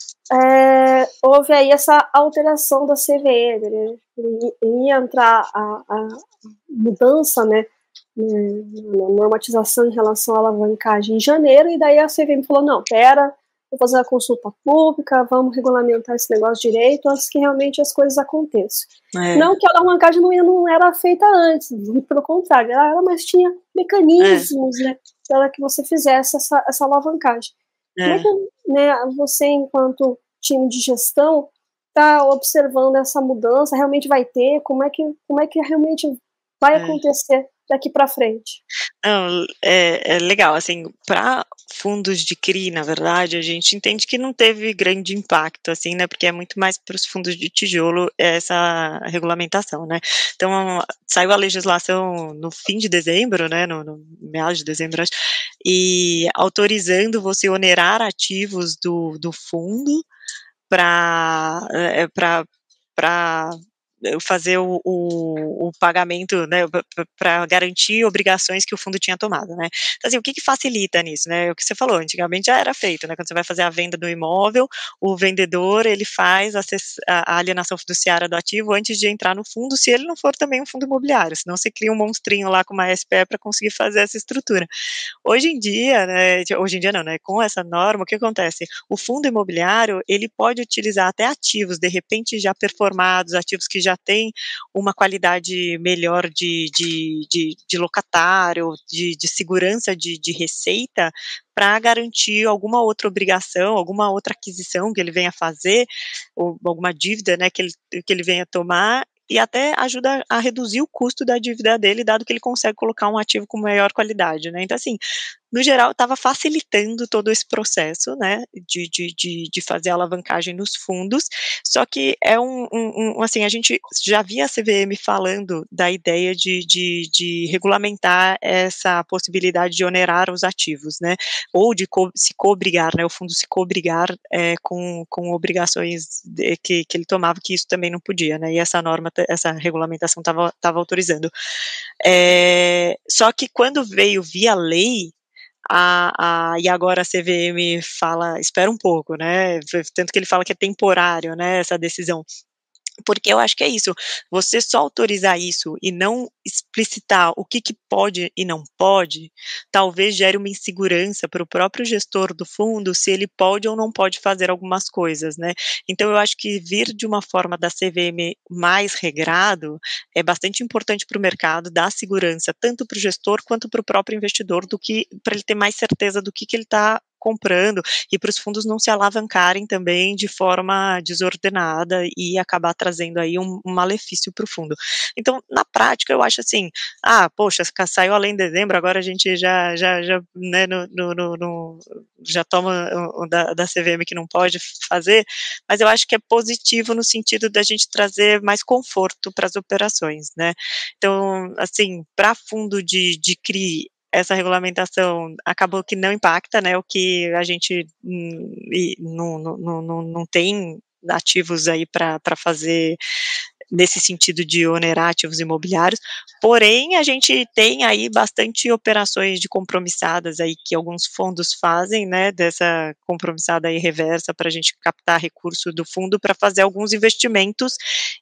é, houve aí essa alteração da C V M, né, ia entrar a, a mudança, né, na normatização em relação à alavancagem em janeiro, e daí a C V M falou, não, pera, vou fazer a consulta pública, vamos regulamentar esse negócio direito antes que realmente as coisas aconteçam. É. Não que a alavancagem não, não era feita antes, pelo contrário, ela era, mas tinha mecanismos, é. né, para que você fizesse essa, essa alavancagem. É. Como é que, né, você, enquanto time de gestão, está observando essa mudança, realmente vai ter, como é que, como é que realmente vai é. acontecer daqui para frente? Não, é, é legal, assim, para fundos de C R I, na verdade, a gente entende que não teve grande impacto, assim, né, porque é muito mais para os fundos de tijolo essa regulamentação, né, então saiu a legislação no fim de dezembro, né, no, no meados de dezembro, acho, e autorizando você onerar ativos do, do fundo para, é, para para fazer o, o, o pagamento, né, para garantir obrigações que o fundo tinha tomado, né. Então, assim, o que que facilita nisso, né, o que você falou, antigamente já era feito, né, quando você vai fazer a venda do imóvel, o vendedor, ele faz a, a alienação fiduciária do ativo antes de entrar no fundo, se ele não for também um fundo imobiliário, senão você cria um monstrinho lá com uma S P E para conseguir fazer essa estrutura. Hoje em dia, né, hoje em dia não, né, com essa norma, o que acontece? O fundo imobiliário, ele pode utilizar até ativos, de repente, já performados, ativos que já têm uma qualidade melhor de, de, de, de locatário, de, de segurança de, de receita, para garantir alguma outra obrigação, alguma outra aquisição que ele venha fazer, ou alguma dívida, né, que ele, que ele venha tomar, e até ajuda a reduzir o custo da dívida dele, dado que ele consegue colocar um ativo com maior qualidade, né. Então, assim, no geral, estava facilitando todo esse processo, né, de, de, de, de fazer a alavancagem nos fundos, só que é um, um, um, assim, a gente já via a C V M falando da ideia de, de, de regulamentar essa possibilidade de onerar os ativos, né, ou de co se cobrigar, né, o fundo se cobrigar é, com, com obrigações de, que, que ele tomava, que isso também não podia, né, e essa norma, essa regulamentação estava autorizando. É, só que quando veio via lei, A, a, e agora a C V M fala, espera um pouco, né, tanto que ele fala que é temporário, né, essa decisão, porque eu acho que é isso, você só autorizar isso e não explicitar o que que pode e não pode, talvez gere uma insegurança para o próprio gestor do fundo, se ele pode ou não pode fazer algumas coisas, né. Então eu acho que vir de uma forma da C V M mais regrado, é bastante importante para o mercado, dar segurança tanto para o gestor quanto para o próprio investidor, do que, para ele ter mais certeza do que que ele está comprando, e para os fundos não se alavancarem também de forma desordenada e acabar trazendo aí um, um malefício para o fundo. Então, na prática, eu acho assim, ah, poxa, saiu além de dezembro, agora a gente já, já, já, né, no, no, no, no, já toma o da, da C V M que não pode fazer, mas eu acho que é positivo no sentido da gente trazer mais conforto para as operações, né. Então, assim, para fundo de, de C R I, essa regulamentação acabou que não impacta, né, o que a gente hum, não, não, não, não tem ativos aí para fazer nesse sentido de onerar ativos imobiliários, porém a gente tem aí bastante operações de compromissadas aí que alguns fundos fazem, né, dessa compromissada aí reversa para a gente captar recurso do fundo para fazer alguns investimentos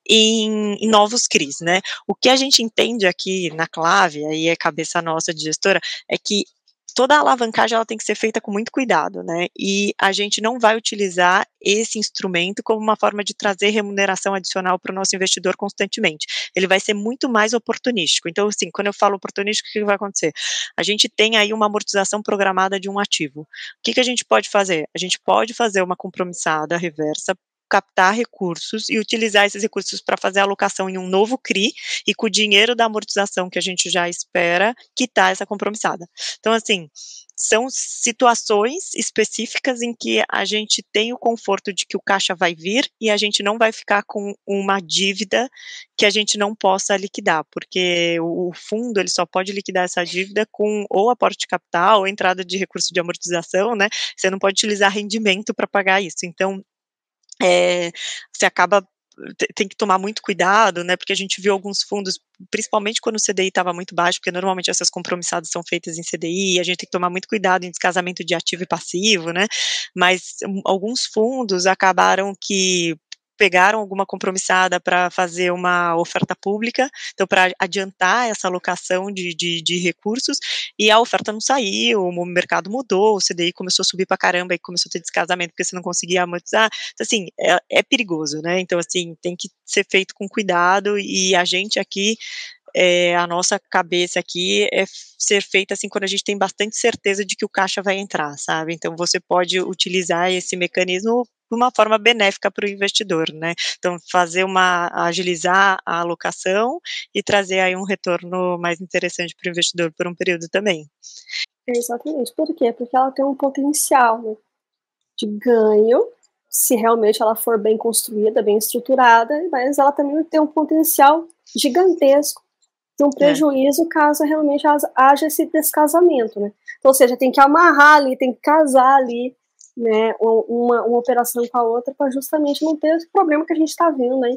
em, em novos C R Is, né. O que a gente entende aqui na Clave, aí é cabeça nossa de gestora, é que toda a alavancagem ela tem que ser feita com muito cuidado, né, e a gente não vai utilizar esse instrumento como uma forma de trazer remuneração adicional para o nosso investidor constantemente, ele vai ser muito mais oportunístico. Então, assim, quando eu falo oportunístico, o que vai acontecer? A gente tem aí uma amortização programada de um ativo, o que que a gente pode fazer? A gente pode fazer uma compromissada reversa, captar recursos e utilizar esses recursos para fazer a alocação em um novo C R I, e com o dinheiro da amortização que a gente já espera, quitar essa compromissada. Então, assim, são situações específicas em que a gente tem o conforto de que o caixa vai vir e a gente não vai ficar com uma dívida que a gente não possa liquidar, porque o fundo ele só pode liquidar essa dívida com ou aporte de capital ou entrada de recurso de amortização, né, você não pode utilizar rendimento para pagar isso. Então, É, você acaba, tem que tomar muito cuidado, né, porque a gente viu alguns fundos, principalmente quando o C D I estava muito baixo, porque normalmente essas compromissadas são feitas em C D I, e a gente tem que tomar muito cuidado em descasamento de ativo e passivo, né, mas um, alguns fundos acabaram que pegaram alguma compromissada para fazer uma oferta pública, então para adiantar essa alocação de, de, de recursos, e a oferta não saiu, o mercado mudou, o C D I começou a subir para caramba, e começou a ter descasamento, porque você não conseguia amortizar, então assim, é, é perigoso, né, então assim, tem que ser feito com cuidado, e a gente aqui, é, a nossa cabeça aqui é ser feita assim quando a gente tem bastante certeza de que o caixa vai entrar, sabe, então você pode utilizar esse mecanismo de uma forma benéfica para o investidor, né, então fazer uma, agilizar a alocação e trazer aí um retorno mais interessante para o investidor por um período também. Exatamente, por quê? Porque ela tem um potencial, né, de ganho, se realmente ela for bem construída, bem estruturada, mas ela também tem um potencial gigantesco de um prejuízo, é. caso realmente haja esse descasamento, né, então, ou seja, tem que amarrar ali, tem que casar ali, né, uma, uma operação com a outra, para justamente não ter esse problema que a gente está vendo aí,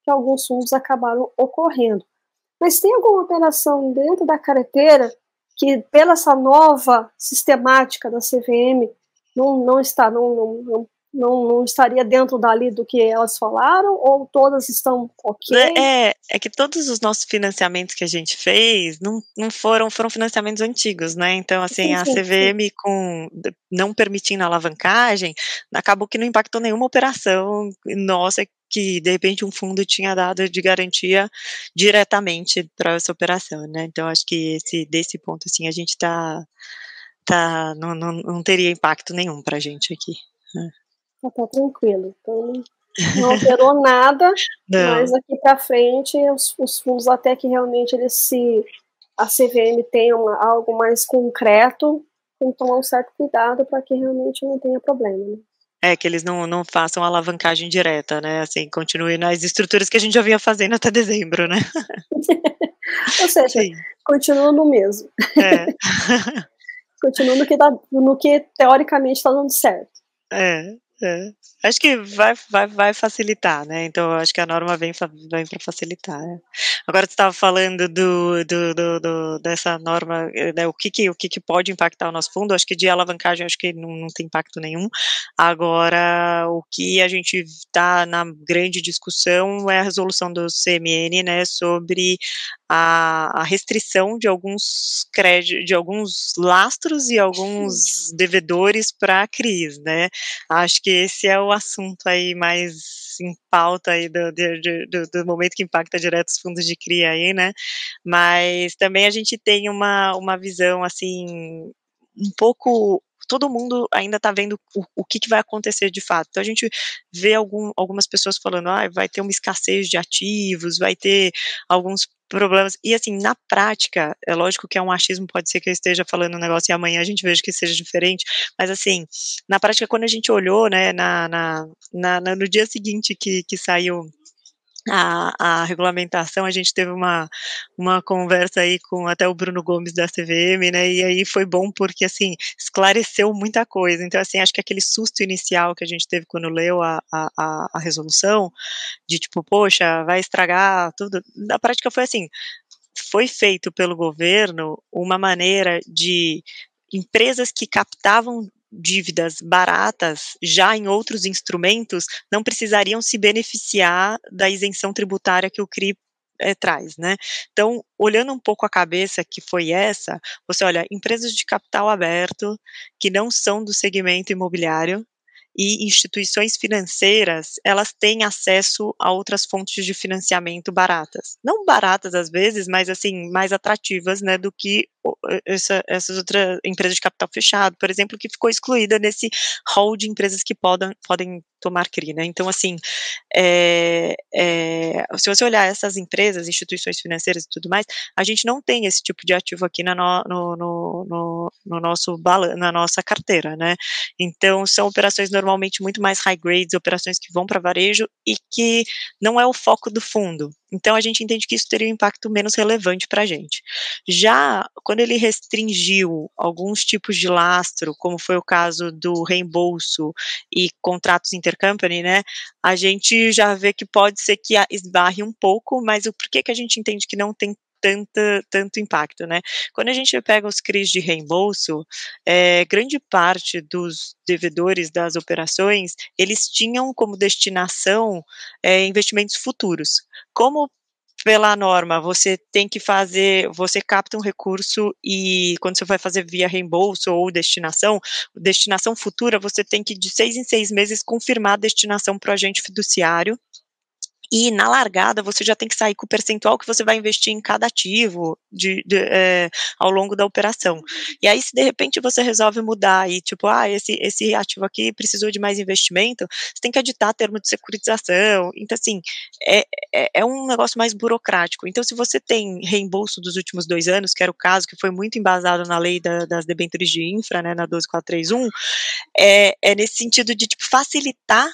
que alguns fundos acabaram ocorrendo. Mas tem alguma operação dentro da carteira que, pela essa nova sistemática da C V M, não, não, está, não, não, não, não estaria dentro dali do que elas falaram, ou todas estão ok? É, é que todos os nossos financiamentos que a gente fez não, não foram, foram financiamentos antigos, né? Então, assim, sim, a sim, C V M sim. com não permitindo alavancagem, acabou que não impactou nenhuma operação nossa que, de repente, um fundo tinha dado de garantia diretamente para essa operação, né? Então, acho que esse, desse ponto, assim, a gente tá, tá não, não, não teria impacto nenhum para a gente aqui. Né? Tá, tá tranquilo. Então, não alterou nada, mas aqui para frente, os, os fundos até que realmente eles se a C V M tenha uma, algo mais concreto, tem que tomar um certo cuidado para que realmente não tenha problema, né? É, que eles não, não façam alavancagem direta, né, assim, continue nas estruturas que a gente já vinha fazendo até dezembro, né. Ou seja, Sim. continua no mesmo. É. Continua no que, dá, no que teoricamente está dando certo. É, é. Acho que vai, vai, vai facilitar, né? Então, acho que a norma vem, vem para facilitar. Né? Agora, você estava falando do, do, do, do, dessa norma, né? o, que, que, o que, que pode impactar o nosso fundo. Acho que de alavancagem, acho que não, não tem impacto nenhum. Agora, o que a gente está na grande discussão é a resolução do C M N, né? Sobre a, a restrição de alguns créditos, de alguns lastros e alguns devedores para a crise, né? Acho que esse é o assunto aí mais em pauta aí do, do, do momento que impacta direto os fundos de C R I aí, né? Mas também a gente tem uma, uma visão, assim, um pouco... Todo mundo ainda está vendo o, o que, que vai acontecer de fato. Então, a gente vê algum, algumas pessoas falando, ah, vai ter uma escassez de ativos, vai ter alguns problemas, e assim, na prática, é lógico que é um achismo, pode ser que eu esteja falando um negócio e amanhã a gente veja que seja diferente, mas assim, na prática, quando a gente olhou, né, na, na, na, no dia seguinte que, que saiu A, a regulamentação, a gente teve uma, uma conversa aí com até o Bruno Gomes da C V M, né, e aí foi bom porque, assim, esclareceu muita coisa, então, assim, acho que aquele susto inicial que a gente teve quando leu a, a, a resolução, de tipo, poxa, vai estragar tudo, na prática foi assim, foi feito pelo governo uma maneira de empresas que captavam dívidas baratas, já em outros instrumentos, não precisariam se beneficiar da isenção tributária que o C R I é, traz, né? Então, olhando um pouco a cabeça que foi essa, você olha, empresas de capital aberto, que não são do segmento imobiliário, e instituições financeiras, elas têm acesso a outras fontes de financiamento baratas. Não baratas às vezes, mas assim, mais atrativas, né, do que essa, essas outras empresas de capital fechado, por exemplo, que ficou excluída nesse hall de empresas que podem, podem tomar C R I, né, então assim, é, é, se você olhar essas empresas, instituições financeiras e tudo mais, a gente não tem esse tipo de ativo aqui na, no, no, no, no nosso, na nossa carteira, né, então são operações normalmente muito mais high grades, operações que vão para varejo e que não é o foco do fundo, então a gente entende que isso teria um impacto menos relevante para a gente. Já quando ele restringiu alguns tipos de lastro, como foi o caso do reembolso e contratos intercompany, né, a gente já vê que pode ser que esbarre um pouco, mas o porquê que a gente entende que não tem Tanta, tanto impacto, né? Quando a gente pega os C R Is de reembolso, é, grande parte dos devedores das operações, eles tinham como destinação é, investimentos futuros. Como pela norma, você tem que fazer, você capta um recurso e quando você vai fazer via reembolso ou destinação, destinação futura, você tem que de seis em seis meses confirmar a destinação para o agente fiduciário. E na largada você já tem que sair com o percentual que você vai investir em cada ativo de, de, é, ao longo da operação. E aí, se de repente você resolve mudar e tipo, ah, esse, esse ativo aqui precisou de mais investimento, você tem que editar termo de securitização. Então, assim, é, é, é um negócio mais burocrático. Então, se você tem reembolso dos últimos dois anos, que era o caso que foi muito embasado na lei da, das debêntures de infra, né, na doze mil quatrocentos e trinta e um, é, é nesse sentido de tipo, facilitar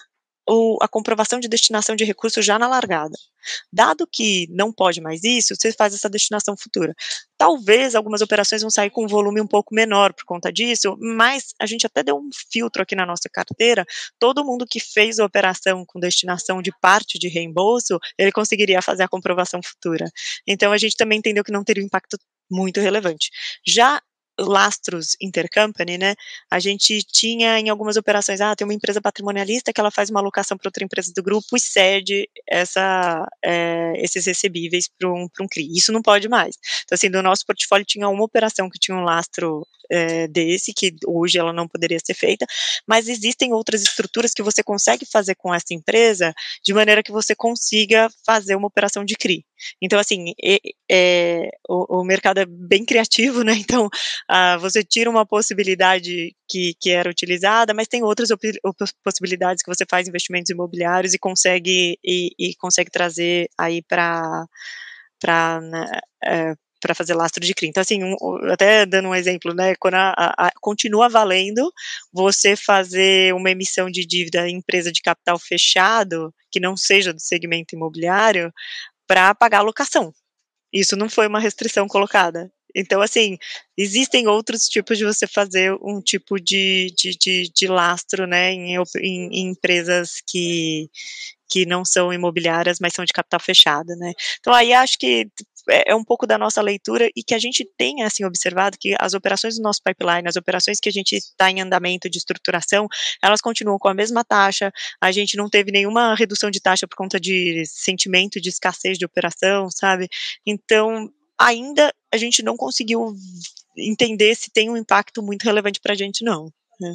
o, a comprovação de destinação de recursos já na largada. Dado que não pode mais isso, você faz essa destinação futura. Talvez algumas operações vão sair com um volume um pouco menor por conta disso, mas a gente até deu um filtro aqui na nossa carteira, todo mundo que fez a operação com destinação de parte de reembolso, ele conseguiria fazer a comprovação futura. Então a gente também entendeu que não teria um impacto muito relevante. Já lastros intercompany, né, a gente tinha em algumas operações, ah, tem uma empresa patrimonialista que ela faz uma alocação para outra empresa do grupo e cede essa, é, esses recebíveis para um, para um C R I. Isso não pode mais. Então, assim, do nosso portfólio tinha uma operação que tinha um lastro é, desse, que hoje ela não poderia ser feita, mas existem outras estruturas que você consegue fazer com essa empresa de maneira que você consiga fazer uma operação de C R I. Então, assim, é, é, o, o mercado é bem criativo, né, então ah, você tira uma possibilidade que, que era utilizada, mas tem outras op, op, possibilidades que você faz investimentos imobiliários e consegue, e, e consegue trazer aí para para né, é, para fazer lastro de C R I. Então, assim, um, até dando um exemplo, né, quando a, a, a, continua valendo você fazer uma emissão de dívida em empresa de capital fechado, que não seja do segmento imobiliário, para pagar a locação. Isso não foi uma restrição colocada. Então, assim, existem outros tipos de você fazer um tipo de, de, de, de lastro, né, em, em, em empresas que, que não são imobiliárias, mas são de capital fechado, né. Então, aí acho que é um pouco da nossa leitura e que a gente tem, assim, observado que as operações do nosso pipeline, as operações que a gente está em andamento de estruturação, elas continuam com a mesma taxa, a gente não teve nenhuma redução de taxa por conta de sentimento de escassez de operação, sabe? Então, ainda a gente não conseguiu entender se tem um impacto muito relevante para a gente, não, né?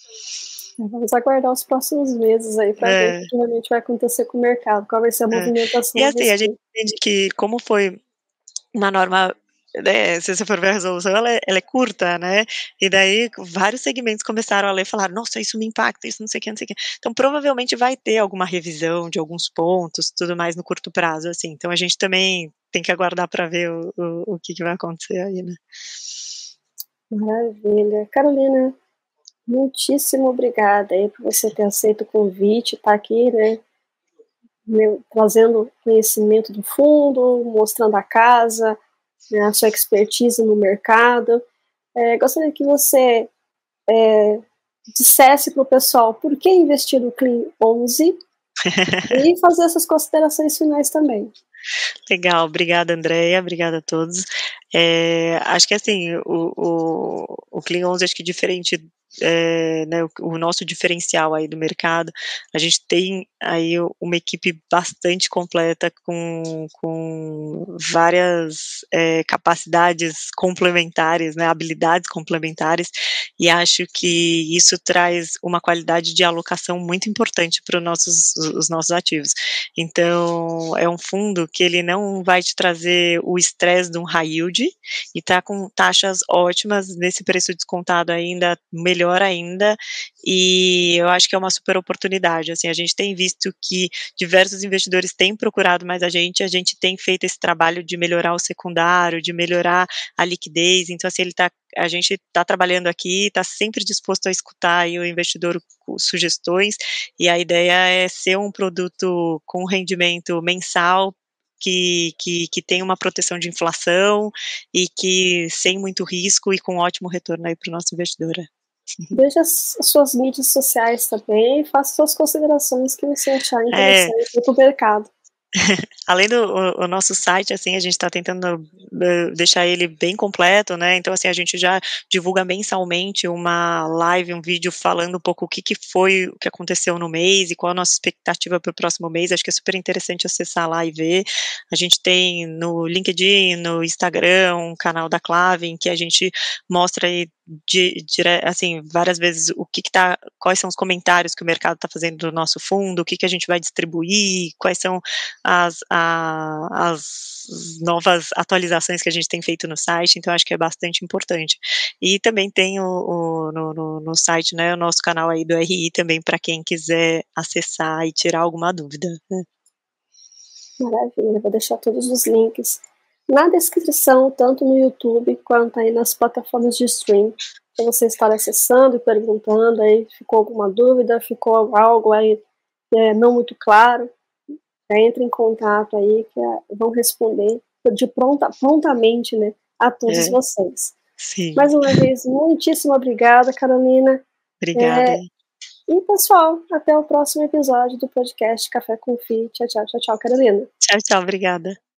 Vamos aguardar os próximos meses aí para é. ver o que realmente vai acontecer com o mercado, qual vai ser a movimentação. É. E assim, a gente entende que como foi uma norma, né, se você for ver a resolução, ela é, ela é curta, né, e daí vários segmentos começaram a ler e falaram, nossa, isso me impacta, isso não sei o que, não sei o que, então provavelmente vai ter alguma revisão de alguns pontos, tudo mais no curto prazo, assim, então a gente também tem que aguardar para ver o, o, o que, que vai acontecer aí, né. Maravilha. Carolina, muitíssimo obrigada aí por você ter aceito o convite, estar tá aqui, né, meu, trazendo conhecimento do fundo, mostrando a casa, né, a sua expertise no mercado. É, gostaria que você é, dissesse para o pessoal por que investir no Clean onze e fazer essas considerações finais também. Legal, obrigada, Andréia, obrigada a todos. É, acho que assim, o, o, o Clean onze, acho que diferente, é, né, o, o nosso diferencial aí do mercado, a gente tem aí uma equipe bastante completa com, com várias é, capacidades complementares, né, habilidades complementares, e acho que isso traz uma qualidade de alocação muito importante para os nossos, os nossos ativos. Então, é um fundo que ele não vai te trazer o estresse de um high yield, e está com taxas ótimas, nesse preço descontado ainda, melhor ainda, e eu acho que é uma super oportunidade, assim, a gente tem visto que diversos investidores têm procurado mais a gente, a gente tem feito esse trabalho de melhorar o secundário, de melhorar a liquidez, então assim, ele tá, a gente está trabalhando aqui, está sempre disposto a escutar aí o investidor sugestões, e a ideia é ser um produto com rendimento mensal, que, que, que tem uma proteção de inflação, e que sem muito risco, e com ótimo retorno aí para o nosso investidor. Veja as suas mídias sociais também, e faça suas considerações que você achar interessante é. para o mercado. Além do o, o nosso site, assim, a gente está tentando uh, deixar ele bem completo, né, então assim, a gente já divulga mensalmente uma live, um vídeo falando um pouco o que, que foi, o que aconteceu no mês, e qual a nossa expectativa para o próximo mês, acho que é super interessante acessar lá e ver. A gente tem no LinkedIn, no Instagram, um canal da Clave, em que a gente mostra aí, de, de, assim, várias vezes o que que tá, quais são os comentários que o mercado está fazendo do nosso fundo, o que que a gente vai distribuir, quais são as, a, as novas atualizações que a gente tem feito no site, então acho que é bastante importante. E também tem o, o no, no, no site, né, o nosso canal aí do R I também, para quem quiser acessar e tirar alguma dúvida, né. Maravilha, vou deixar todos os links na descrição, tanto no YouTube quanto aí nas plataformas de stream, para você estar acessando e perguntando, aí ficou alguma dúvida, ficou algo aí é, não muito claro, entre em contato aí, que é, vão responder de pronta, prontamente, né, a todos É. vocês. Sim. Mais uma vez, muitíssimo obrigada, Carolina. Obrigada. É, e, pessoal, até o próximo episódio do podcast Café com Fi. Tchau, tchau, tchau, tchau, Carolina. Tchau, tchau, obrigada.